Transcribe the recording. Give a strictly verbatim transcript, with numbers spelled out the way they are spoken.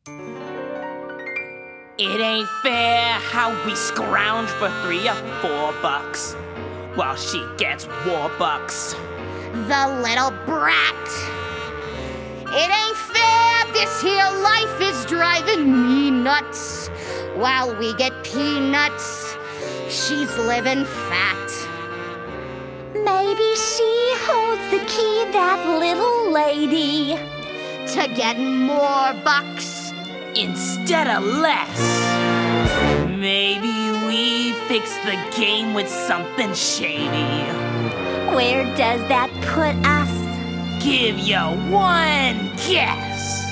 It ain't fair how we scrounge for three or four bucks while she gets war bucks. The little brat. It ain't fair, this here life is driving me nuts. While we get peanuts, she's living fat. Maybe she holds the key, that little lady, to get more bucks instead of less. Maybe we fix the game with something shady. Where does that put us? Give you one guess.